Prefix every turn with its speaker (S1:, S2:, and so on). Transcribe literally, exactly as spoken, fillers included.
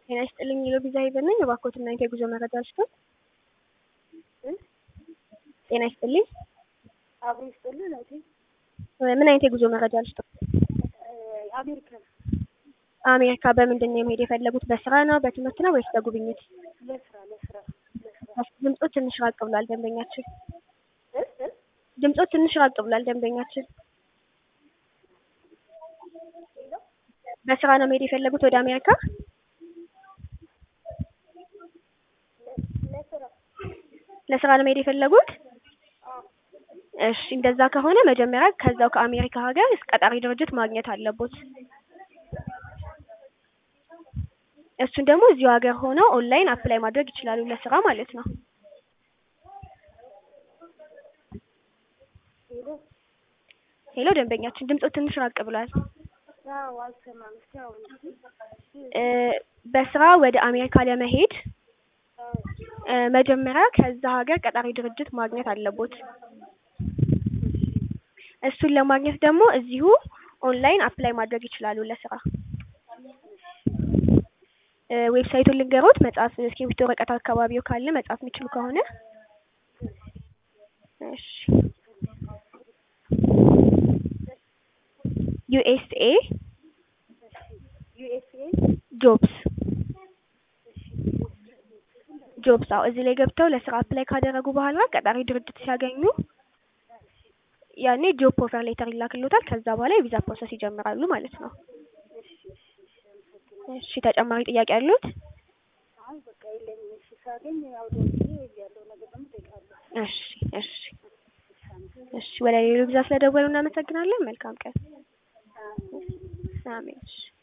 S1: ጤና ይስጥልኝ የሎቢዛ ሄቨን ነኝ። እባክዎትና የጉዞ መረጃ ልስጥዎት? ጤና ይስጥልኝ።
S2: አብሮ ይስጥልኝ እህቴ።
S1: ምን አይነት የጉዞ መረጃ ልስጥዎት?
S2: አሜሪካ
S1: አሜሪካ በምንድን ነው መሄድ የፈለጉት? በስራ ነው በትምህርት ነው ወይስ በጉብኝት?
S2: ለስራ ለስራ ለስራ።
S1: ድምጾት ትንሽ ራቅ ብሏል ደንበኛችን።
S2: እ እ
S1: ድምጾት ትንሽ ራቅ ብሏል ደንበኛችን። በስራ ነው መሄድ የፈለጉት ወደ አሜሪካ?
S2: ለስራ
S1: ለስራ ነው መሄድ የፈለጉት?
S2: አዎ።
S1: እሺ እንደዛ ከሆነ መጀመሪያ ከዛው ከአሜሪካ ሀገር ቀጣሪ ድርጅት ማግኘት አለቦት። እሱን ደግሞ እዚሁ ሀገር ሆነው ኦንላይን አፕላይ ማድረግ ይችላሉ ለስራ ማለት ነው።
S2: ሄሎ
S1: ሄሎ ደንበኛችን ድምጾት ትንሽ ራቅ ብሏል።
S2: አዎ አልሰማም። እስኪ አሁን
S1: እ በስራ ወደ አሜሪካ ለመሄድ
S2: አዎ
S1: እ መጀመሪያ ከዛ ሀገር ቀጣሪ ድርጅት ማግኘት አለቦት። እሱን ለማግኘት ደግሞ እዚሁ ኦንላይን አፕላይ ማድረግ ይችላሉ ለስራ። እ ዌብሳይቱን ልንገሮት መጻፍ እስክሪብቶ ወረቀት አካባቢው ካለ መጻፍ የሚችሉ ከሆነ እሺ ዩኤስኤ
S2: ዩኤስኤ
S1: ጆብስ ጆብስ አዎ እዚህ ላይ ገብተው ለስራ አፕላይ ካደረጉ በኋላ ቀጣሪ ድርጅት ሲያገኙ ያኔ ጆብ ኦፈር ሌተር ይላክልዎታል። ከዛ በኋላ የቪዛ ፕሮሰስ ይጀምራሉ ማለት ነው። እሺ ተጨማሪ ጥያቄ አሉት?
S2: አይ በቃ የለኝም። እሺ ሳገኝ ያው ደውዬ ያለው ነገር ደግሞ እጠይቃለሁ።
S1: እሺ እሺ እሺ ወደ ሌሎ ቪዛ ስለደወሉ እናመሰግናለን። መልካም ቀን። አሜን። እሺ